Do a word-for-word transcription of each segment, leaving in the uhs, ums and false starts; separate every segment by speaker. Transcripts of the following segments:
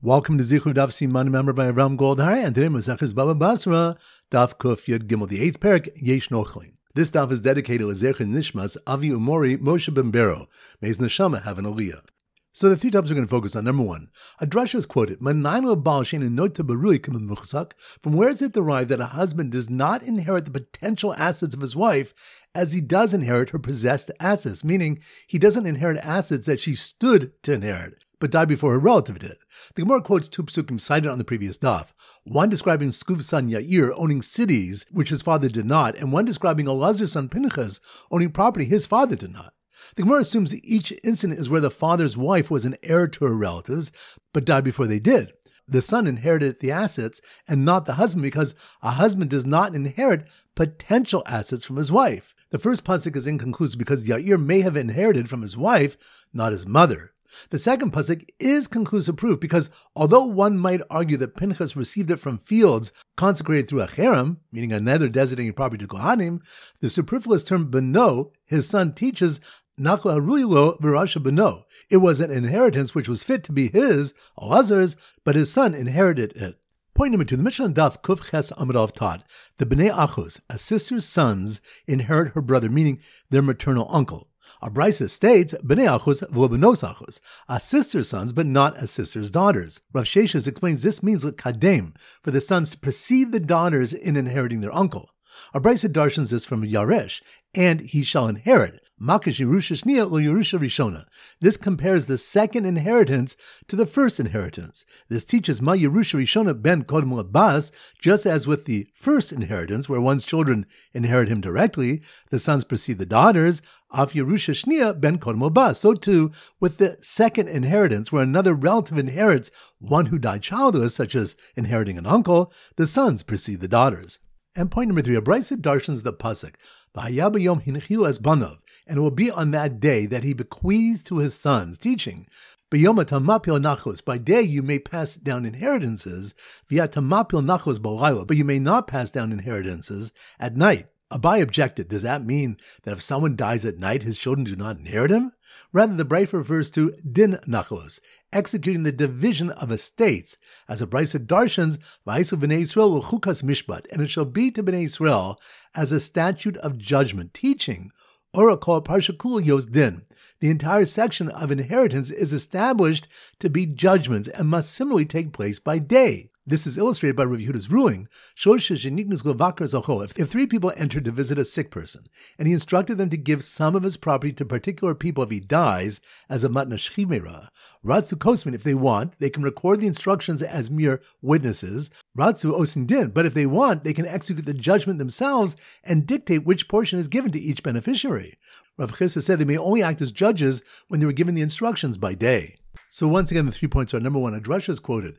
Speaker 1: Welcome to Zichur Daf Siman, member by Ram Goldhar, and today Masechus Baba Basra, Daf Kuf Yud Gimel, the eighth parak, Yesh Nochlin. This daf is dedicated to Zecher Nishmas Avi Umori Moshe Ben Bero. May his neshama have an aliyah. So the three topics we're going to focus on. Number one, a drasha is quoted, from where is it derived that a husband does not inherit the potential assets of his wife as he does inherit her possessed assets, meaning he doesn't inherit assets that she stood to inherit, but died before her relative did. The Gemara quotes two psukim cited on the previous daf, one describing Skuv's son Yair owning cities, which his father did not, and one describing Elazar's son Pinchas owning property his father did not. The Gemara assumes that each incident is where the father's wife was an heir to her relatives, but died before they did. The son inherited the assets and not the husband, because a husband does not inherit potential assets from his wife. The first pasuk is inconclusive because Yair may have inherited from his wife, not his mother. The second pasuk is conclusive proof because although one might argue that Pinchas received it from fields consecrated through a cherem, meaning another designating property to Kohanim, the superfluous term beno, his son, teaches Nakla Haruylo Virasha Beno. It was an inheritance which was fit to be his, Elazar's, but his son inherited it. Point number two, the Mishnah Daf Kuf Ches Amadav taught the Bnei Achos, a sister's sons, inherit her brother, meaning their maternal uncle. A Brisa states, Bnei Achos v'lo benos Achos, a sister's sons, but not a sister's daughters. Rav Sheshes explains this means l'kadem, for the sons to precede the daughters in inheriting their uncle. A Brisa darshans this from Yaresh, and he shall inherit. Makish Yerusha Shniya lo Yerusha Rishona. This compares the second inheritance to the first inheritance. This teaches Ma Yerusha Rishona ben Kodem Labas, just as with the first inheritance, where one's children inherit him directly, the sons precede the daughters, Af Yerusha Shniya ben Kodem Labas. So too, with the second inheritance, where another relative inherits one who died childless, such as inheriting an uncle, the sons precede the daughters. And point number three, a Brisa darshans the pasuk, V'hayabayom hinchiu as banov, and it will be on that day that he bequeaths to his sons, teaching, B'yom tamapil nachos, by day you may pass down inheritances, v'yat tamapil nachos b'layla, but you may not pass down inheritances at night. Abai objected, does that mean that if someone dies at night, his children do not inherit him? Rather, the Brisa refers to din nachos, executing the division of estates, as a Brisa darshans, v'aisu b'nei Yisrael l'chukas mishpat, and it shall be to b'nei Yisrael as a statute of judgment, teaching, Ora kol parsha kula yos din. The entire section of inheritance is established to be judgments and must similarly take place by day. This is illustrated by Rav Yehuda's ruling. If three people entered to visit a sick person, and he instructed them to give some of his property to particular people if he dies, as a matna shchimera, Ratzu Kosmin, if they want, they can record the instructions as mere witnesses, Ratzu Osin Din, but if they want, they can execute the judgment themselves and dictate which portion is given to each beneficiary. Rav Chisa said they may only act as judges when they were given the instructions by day. So once again, the three points are, number one, a drasha is quoted,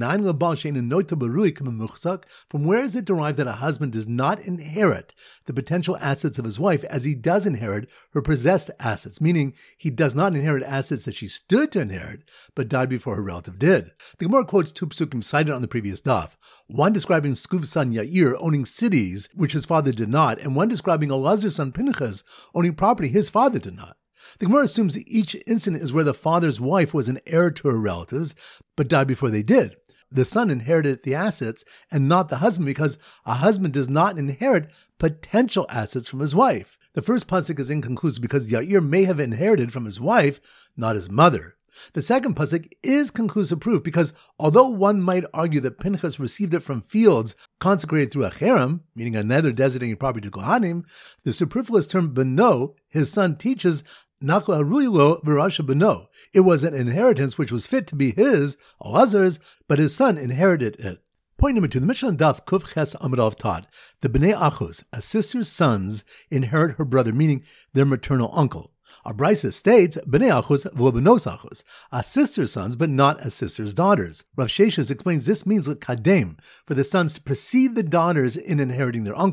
Speaker 1: from where is it derived that a husband does not inherit the potential assets of his wife as he does inherit her possessed assets, meaning he does not inherit assets that she stood to inherit, but died before her relative did. The Gemara quotes two psukim cited on the previous daf, one describing Skuv's son Yair owning cities, which his father did not, and one describing Elazar's son Pinchas owning property his father did not. The Gemara assumes that each incident is where the father's wife was an heir to her relatives, but died before they did. The son inherited the assets and not the husband, because a husband does not inherit potential assets from his wife. The first pasuk is inconclusive because Yair may have inherited from his wife, not his mother. The second pasuk is conclusive proof because although one might argue that Pinchas received it from fields consecrated through a cherem, meaning another designating property to Kohanim, the superfluous term beno, his son, teaches Nakla Haruylo Virasha Beno. It was an inheritance which was fit to be his, Elazar's, but his son inherited it. Point number two, the Mishnah Daf Kuf Ches Amadav taught the Bnei Achos, a sister's sons, inherit her brother, meaning their maternal uncle. A Brisa states, Bnei Achos v'lo benos Achos, a sister's sons, but not a sister's daughters. Rav Sheshes explains this means l'kadem, for the sons to precede the daughters in inheriting their uncle.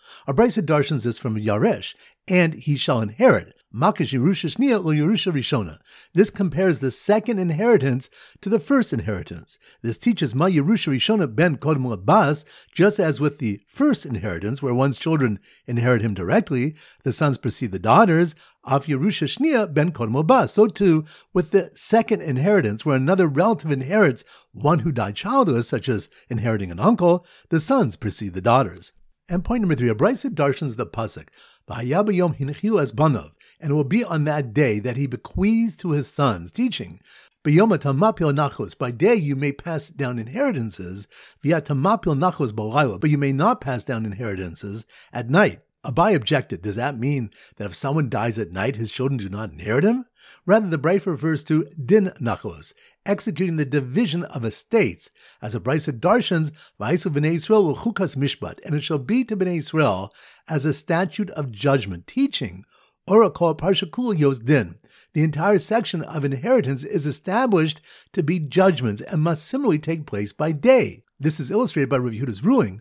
Speaker 1: Our Brisa darshans this from Yaresh, and he shall inherit. Makish Yerusha Shniya or Yerusha Rishona. This compares the second inheritance to the first inheritance. This teaches Ma Yerusha Rishona ben Kodmu Abbas, just as with the first inheritance, where one's children inherit him directly, the sons precede the daughters, Af Yerusha Shniya ben Kodmu Abbas. So too, with the second inheritance, where another relative inherits one who died childless, such as inheriting an uncle, the sons precede the daughters. And point number three, a Brisa darshans the pasuk, V'haya b'yom hinchiu es banav, and it will be on that day that he bequeaths to his sons, teaching, B'yom atamapil nachos, by day you may pass down inheritances, v'yatamapil nachos b'layla, but you may not pass down inheritances at night. Abai objected, does that mean that if someone dies at night, his children do not inherit him? Rather, the Brisa refers to din nachos, executing the division of estates, as a Brisa darshans, v'aisu b'nei Yisrael u'chukas mishpat, and it shall be to b'nei Yisrael as a statute of judgment, teaching, Ora called Parsha Kul Yos Din. The entire section of inheritance is established to be judgments and must similarly take place by day. This is illustrated by Rav Yehuda's ruling.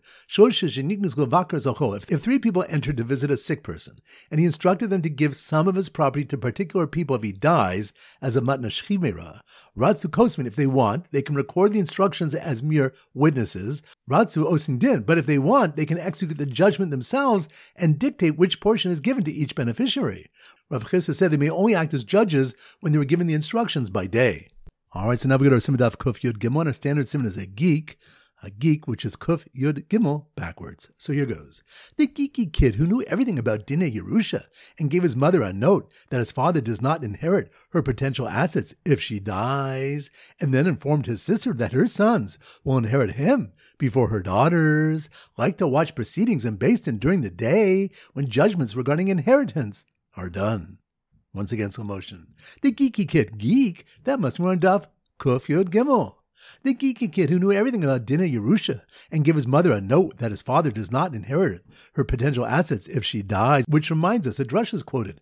Speaker 1: If three people entered to visit a sick person, and he instructed them to give some of his property to particular people if he dies, as a matna shchimera, Ratzu Kosmin, if they want, they can record the instructions as mere witnesses, Ratzu Osin Din, but if they want, they can execute the judgment themselves and dictate which portion is given to each beneficiary. Rav Chisda said they may only act as judges when they were given the instructions by day. All right, so now we go to our Siman Daf Kuf Yud Gimel. Our standard Siman is a geek. A geek, which is Kuf Yud Gimel, backwards. So here goes. The geeky kid who knew everything about Dinei Yerusha and gave his mother a note that his father does not inherit her potential assets if she dies, and then informed his sister that her sons will inherit him before her daughters, liked to watch proceedings in Beis Din during the day when judgments regarding inheritance are done. Once again, slow motion. The geeky kid, geek, that must be on Daf Kuf Yud Gimel. The geeky kid who knew everything about Dinei Yerusha and gave his mother a note that his father does not inherit her potential assets if she dies, which reminds us, a drush is quoted,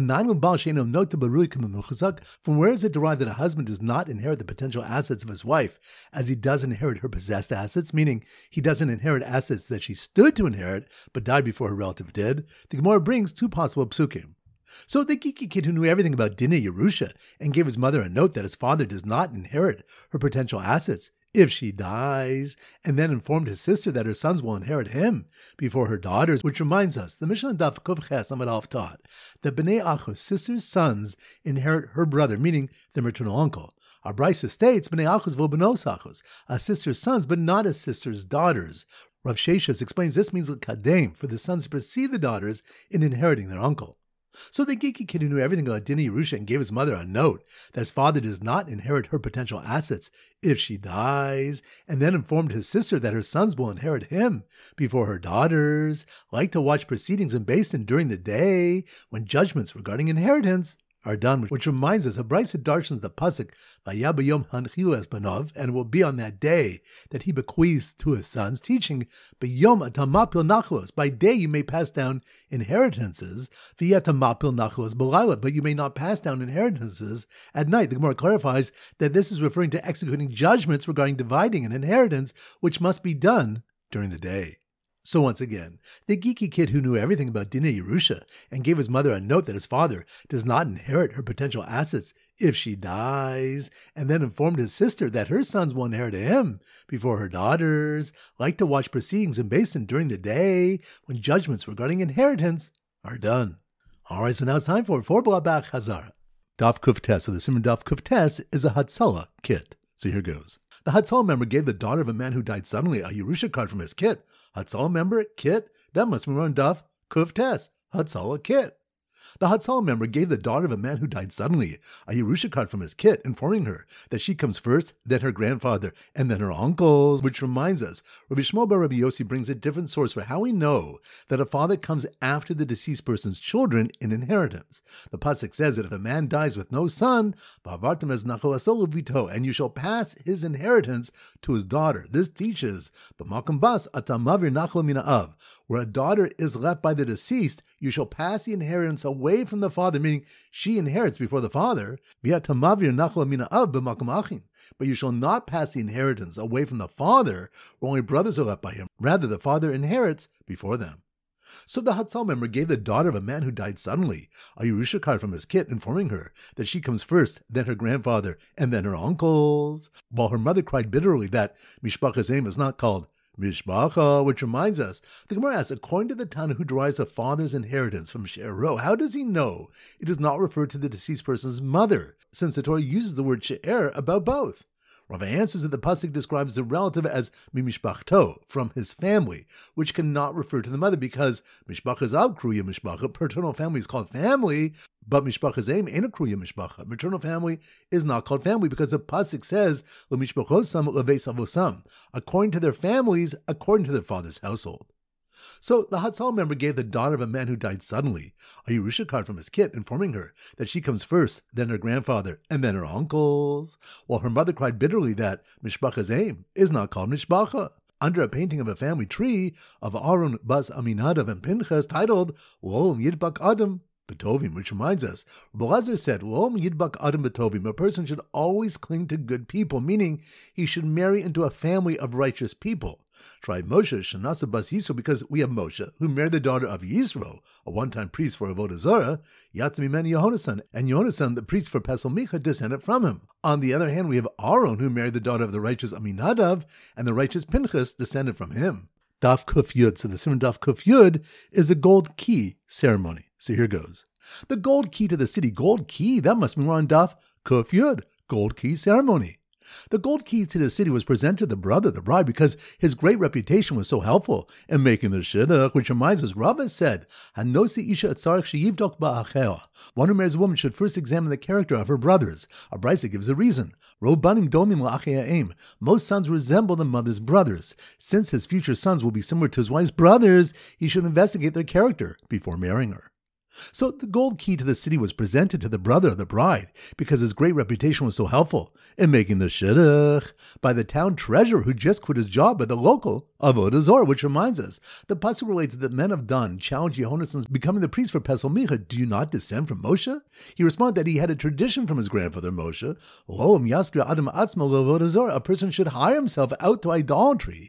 Speaker 1: from where is it derived that a husband does not inherit the potential assets of his wife, as he does inherit her possessed assets, meaning he doesn't inherit assets that she stood to inherit but died before her relative did? The Gemara brings two possible psukim. So the geeky kid who knew everything about Dinei Yerusha and gave his mother a note that his father does not inherit her potential assets if she dies, and then informed his sister that her sons will inherit him before her daughters, which reminds us, the Mishnah Daf Kuf Ches Amud Aleph taught that Bnei Achos, sister's sons, inherit her brother, meaning the maternal uncle. Our Brisa states, Bnei Achos vo bnos Achos, a sister's sons, but not a sister's daughters. Rav Sheshes explains this means l'kadem, for the sons to precede the daughters in inheriting their uncle. So the geeky kid who knew everything about Dinei Yerusha and gave his mother a note that his father does not inherit her potential assets if she dies, and then informed his sister that her sons will inherit him before her daughters, like to watch proceedings in Beis Din during the day when judgments regarding inheritance are done, which reminds us of Brisa darshans the pasuk V'haya b'yom hanchiu es banav, and it will be on that day that he bequeaths to his sons, teaching b'yom atamapil nachlos, by day you may pass down inheritances, v'yatamapil nachlos b'layla, but you may not pass down inheritances at night. The Gemara clarifies that this is referring to executing judgments regarding dividing an inheritance, which must be done during the day. So once again, the geeky kid who knew everything about Dinei Yerusha and gave his mother a note that his father does not inherit her potential assets if she dies, and then informed his sister that her sons will inherit him before her daughters, like to watch proceedings in Beis Din during the day when judgments regarding inheritance are done. All right, so now it's time for four Blabach Hazara. Daf Kuf Tes, so the Siman Daf Kuf Tes is a Hatzalah kit. So here goes. The Hatzalah member gave the daughter of a man who died suddenly a Yerusha card from his kit. Hatzalah member, kit, that must be on Daf Kuf Tes, Hatzalah kit. The Hatzalah member gave the daughter of a man who died suddenly a Yerusha card from his kit, informing her that she comes first, then her grandfather, and then her uncles, which reminds us, Rabbi Shmuel bar Rabbi Yossi brings a different source for how we know that a father comes after the deceased person's children in inheritance. The pasuk says that if a man dies with no son, and you shall pass his inheritance to his daughter. This teaches, where a daughter is left by the deceased, you shall pass the inheritance away from the father, meaning she inherits before the father. But you shall not pass the inheritance away from the father, where only brothers are left by him. Rather, the father inherits before them. So the Hatzal member gave the daughter of a man who died suddenly a Yerusha card from his kit, informing her that she comes first, then her grandfather, and then her uncles, while her mother cried bitterly that Mishpacha's name is not called Mishpacha, which reminds us, the Gemara asks, according to the Tana who derives a father's inheritance from She'ero, how does he know it does not refer to the deceased person's mother, since the Torah uses the word She'er about both? Rava answers that the pasuk describes the relative as mimishpachto, from his family, which cannot refer to the mother because mishpacha's av kruya mishpacha, paternal family is called family, but mishpacha's aim ain't a kruya mishpacha. Maternal family is not called family because the pasuk says l'mishpachosam leveis avosam, according to their families, according to their father's household. So the Hatzal member gave the daughter of a man who died suddenly a Yerusha card from his kit, informing her that she comes first, then her grandfather, and then her uncles, while her mother cried bitterly that Mishpacha's aim is not called Mishpacha. Under a painting of a family tree of Aaron, Bas Aminadav, and Pinchas titled L'Olam Yidbak Adam B'Tovim, which reminds us, Belazar said, L'Olam Yidbak Adam B'Tovim, a person should always cling to good people, meaning he should marry into a family of righteous people. Try Moshe, Shanasa Bas Yisro, because we have Moshe, who married the daughter of Yisro, a one-time priest for Avodah Zarah, Yatzmi Yonasan, and Yonasan, the priest for Pesel Micha, descended from him. On the other hand, we have Aaron, who married the daughter of the righteous Aminadav, and the righteous Pinchas descended from him. Daf Kuf Yud, so the Simon Daf Kuf Yud is a gold key ceremony. So here goes. The gold key to the city, gold key, that must be on Daf Kuf Yud, gold key ceremony. The gold key to the city was presented to the brother, the bride, because his great reputation was so helpful in making the shidduch, which reminds us, Rava said, Hanosi isha atzarech sheyivdok ba'achea. One who marries a woman should first examine the character of her brothers. A brisa gives a reason. Robanim domim la'acheaim. Most sons resemble the mother's brothers. Since his future sons will be similar to his wife's brothers, he should investigate their character before marrying her. So the gold key to the city was presented to the brother of the bride because his great reputation was so helpful in making the shidduch by the town treasurer who just quit his job by the local Avodah Zarah, which reminds us, the pasuk relates that men of Dan challenged Yehonason's becoming the priest for Pesel Micha. Do you not descend from Moshe? He responded that he had a tradition from his grandfather Moshe. A person should hire himself out to idolatry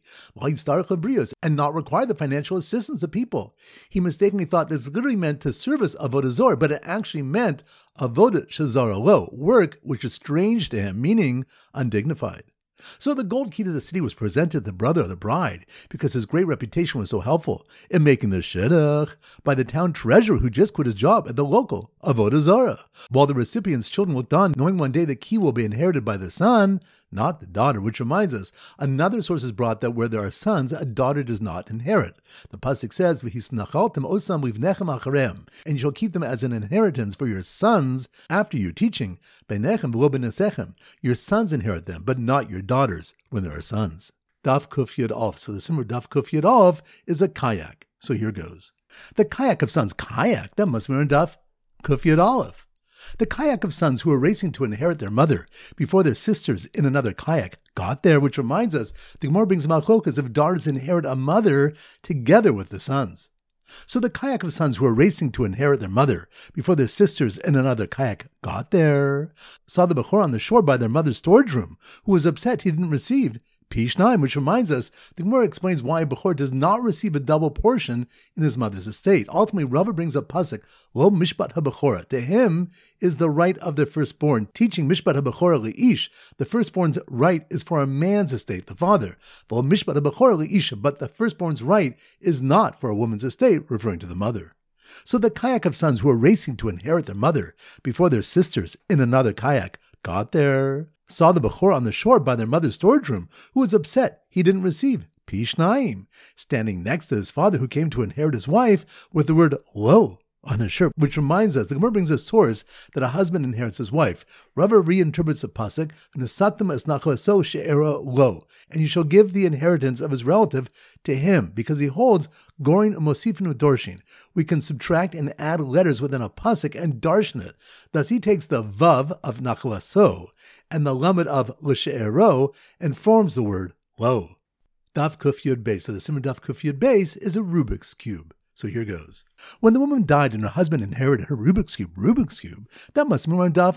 Speaker 1: and not require the financial assistance of people. He mistakenly thought this literally meant to serve Avodah Zarah, but it actually meant Avodah Shazara Lo, work which is strange to him, meaning undignified. So the gold key to the city was presented to the brother of the bride because his great reputation was so helpful in making the shidduch by the town treasurer who just quit his job at the local Avodah Zarah. While the recipient's children looked on, knowing one day the key will be inherited by the son, not the daughter, which reminds us, another source is brought that where there are sons, a daughter does not inherit. The pasuk says, "V'hisnachaltem osam livnechem acharem," and you shall keep them as an inheritance for your sons after you, teaching, "Beinechem v'lo b'nesechem," your sons inherit them, but not your daughters when there are sons. Daf Kuf Yud Aleph. So the similar Daf Kuf Yud Aleph is a kayak. So here goes. The kayak of sons, kayak, that must be in Daf Kuf Yud Aleph. The kayak of sons who are racing to inherit their mother before their sisters in another kayak got there, which reminds us, the Gemara brings machlokas if daughters inherit a mother together with the sons. So the kayak of sons who are racing to inherit their mother before their sisters in another kayak got there, saw the Bechor on the shore by their mother's storage room, who was upset he didn't receive Pishnaim, which reminds us, the Gemara explains why a Bechor does not receive a double portion in his mother's estate. Ultimately, Rava brings up pasuk, Lo Mishpat HaBechora. To him is the right of the firstborn, teaching Mishpat HaBechora Le'ish. The firstborn's right is for a man's estate, the father. Lo Mishpat HaBechora Le'ish, but the firstborn's right is not for a woman's estate, referring to the mother. So the kayak of sons who are racing to inherit their mother before their sisters in another kayak got there, saw the Bechor on the shore by their mother's storage room, who was upset he didn't receive Pishnaim, standing next to his father who came to inherit his wife with the word Lo on his shirt, which reminds us, the Gemara brings a source that a husband inherits his wife. Rava reinterprets the pasuk, "Nesatem es nachlaso she'era lo," and you shall give the inheritance of his relative to him, because he holds gorin mosifin u'dorshin. We can subtract and add letters within a pasuk and darshan it. Thus he takes the vav of nachlaso and the lamed of l'she'ero and forms the word lo. Daf Kuf Yud Beis. So the Simon Daf Kuf Yud Beis is a Rubik's Cube. So here goes. When the woman died and her husband inherited her Rubik's Cube, Rubik's Cube, that must be on Daf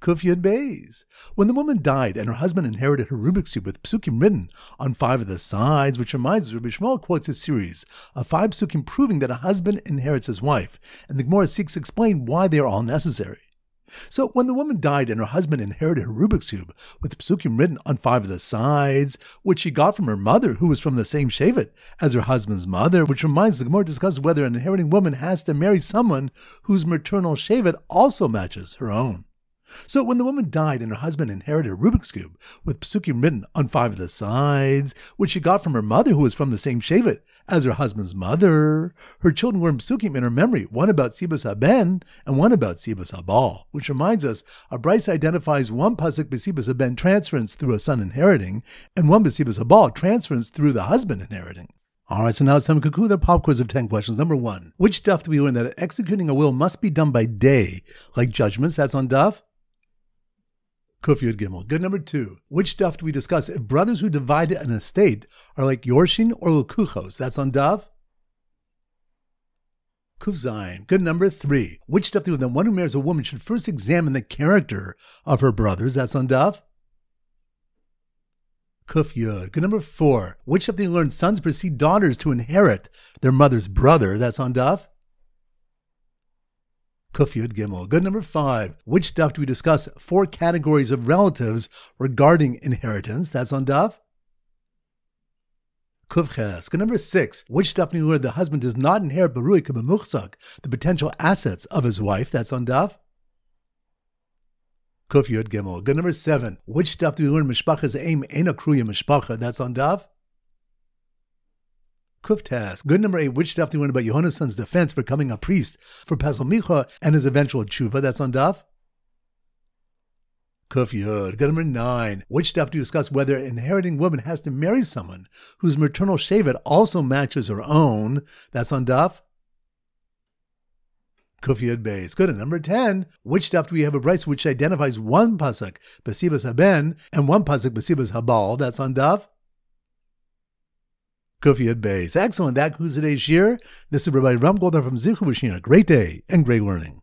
Speaker 1: Kuf Yud Beis. When the woman died and her husband inherited her Rubik's Cube with psukim written on five of the sides, which reminds us, Rabbi Shmuel quotes a series of five psukim proving that a husband inherits his wife, and the Gemara seeks to explain why they are all necessary. So when the woman died and her husband inherited her Rubik's Cube with psukim written on five of the sides, which she got from her mother, who was from the same shevet as her husband's mother, which reminds the Gemara discusses whether an inheriting woman has to marry someone whose maternal shevet also matches her own. So when the woman died and her husband inherited a Rubik's Cube with psukim written on five of the sides, which she got from her mother, who was from the same shevet as her husband's mother, her children were in psukim in her memory, one about Sibas Haben and one about Sibas Habal, which reminds us, a Bryce identifies one pasuk b'Sibas Haben transference through a son inheriting, and one b'Sibas Habal transference through the husband inheriting. All right, so now it's time to conclude our pop quiz of ten questions. Number one, which daf do we learn that executing a will must be done by day, like judgments? That's on daf Kuf Yud Gimel. Good. Number two, which daf do we discuss if brothers who divide an estate are like Yorshin or Lukuchos? That's on daf Kuf Zayin. Good. Number three, which daf do we learn that one who marries a woman should first examine the character of her brothers? That's on daf Kuf Yud. Good. Number four, which daf do we learn sons precede daughters to inherit their mother's brother? That's on daf Kuf Yud Gimel. Good. Number five, which daf do we discuss four categories of relatives regarding inheritance? That's on daf Kuf Ches. Good. Number six, which daf do we learn the husband does not inherit Barui K'Bemuchzak, the potential assets of his wife? That's on daf Kuf Yud Gimel. Good. Number seven, which daf do we learn Mishpacha's aim Eina Kruya Mishpacha? That's on daf Kuf Tes. Good. Number eight, which daf do we learn about Yehonason's defense for becoming a priest for Pesel Micha and his eventual tshuva? That's on daf Kuf Yud. Good. Number nine, which daf do you discuss whether an inheriting woman has to marry someone whose maternal shevet also matches her own? That's on daf Kuf Yud Beis. Good. And number ten, which daf do we have a brayso which identifies one pasuk B'Sibas Haben and one pasuk B'Sibas Habal? That's on daf Kuf Yud Beis. Excellent. That concludes today's shir. This is Rabbi Ram Goldar from Zichu B'Shir. Great day and great learning.